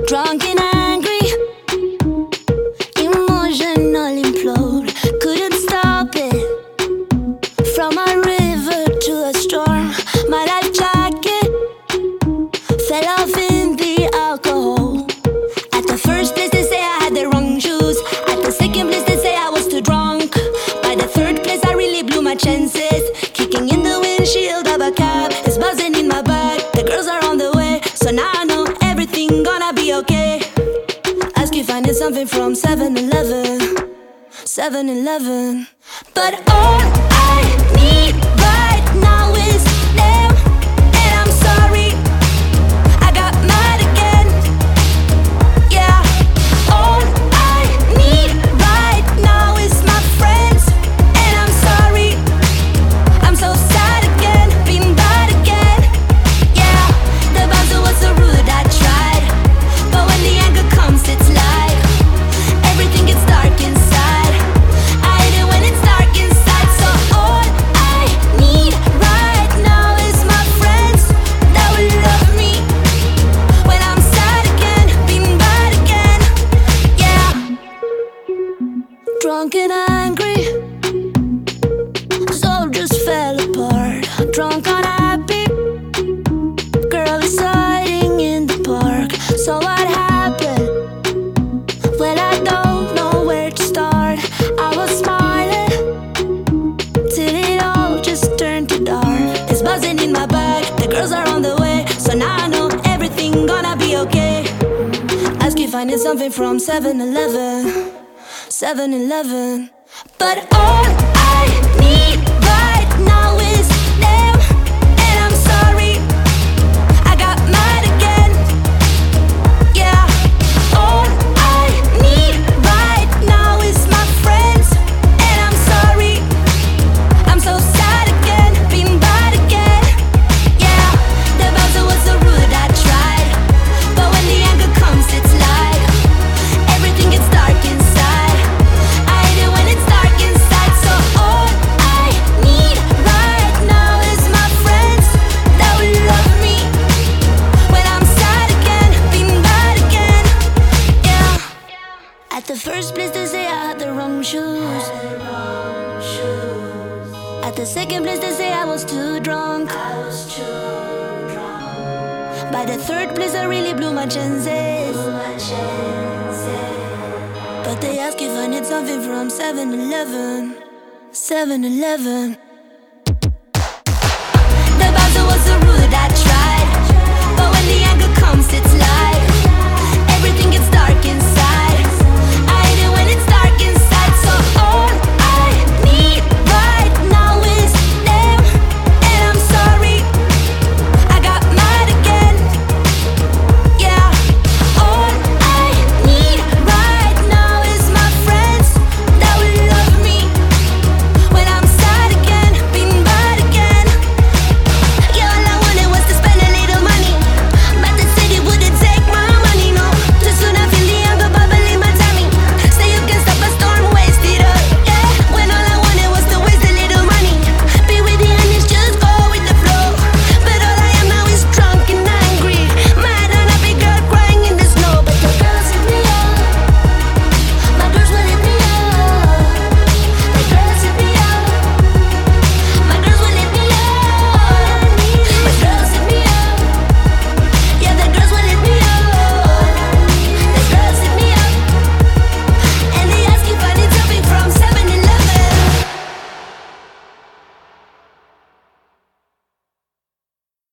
Drunk and angry, emotional implode. Couldn't stop it. From a river to a storm, my life jacket fell off in the alcohol. At the first place they say I had the wrong shoes. At the second place they say I was too drunk. By the third place I really blew my chances. Kicking in the windshield of a cab, it's buzzing in my back. The girls are on the way, so now I know everything gonna be okay. Ask if I need something from 7-Eleven, 7-Eleven. But all I need right now is them, and I'm sorry I got mad again. Yeah, all I need right now is my friends, and I'm sorry I'm so sad again, being bad again. Yeah, the bouncer was so rude, I tried, but when the anger comes it's like everything gets dark inside. I hate it when it's dark inside. So all I need right now is my friends that will love me when I'm sad again, being bad again. Yeah, drunk and angry, soul just fell apart. Drunk unhappy, girl is hiding in the park. So what happened? Well, I don't know where to start. I was smiling till it all just turned to dark. It's buzzing in my back, the girls are on the way, so now I know everything gonna be okay. Ask if I need something from 7-Eleven, 7-Eleven. But all I need right now is them, and I'm sorry I got mad again. Yeah, all I need right now is my friends, and I'm sorry I'm so sad again, being bad again. Yeah, the bouncer was so rude, I tried, but when the anger comes it's like everything gets dark inside. I hate it when it's dark inside. So all I need right now is my friends that will love me when I'm sad again, being bad again. Yeah, at the first place they say I had the wrong shoes. At the second place they say I was too drunk. By the third place I really blew my chances. But they ask if I need something from 7-Eleven, 7-Eleven.